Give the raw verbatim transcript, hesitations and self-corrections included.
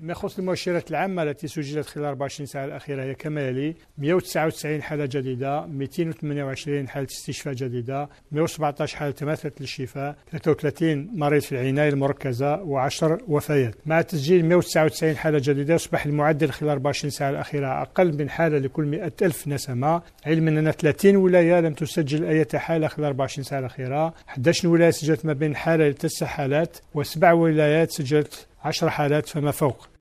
ما يخص المؤشرات العامة التي سجلت خلال أربع وعشرين ساعة الأخيرة هي كما يلي: مئة وتسعة وتسعين حالة جديدة، مئتين وثمانية وعشرين حالة استشفاء جديدة، مئة وسبعة عشر حالة تماثلت للشفاء، ثلاثة وثلاثين مريض في العناية المركزة وعشر وفيات. مع تسجيل مئة وتسعة وتسعين حالة جديدة يصبح المعدل خلال أربع وعشرين ساعة الأخيرة أقل من حالة لكل مئة ألف نسمة، علما أن ثلاثين ولاية لم تسجل أي حالة خلال أربع وعشرين ساعة الأخيرة. أحد عشر ولاية سجلت ما بين حالة لتسع حالات، وسبع ولايات سجلت عشر حالات فما فوق.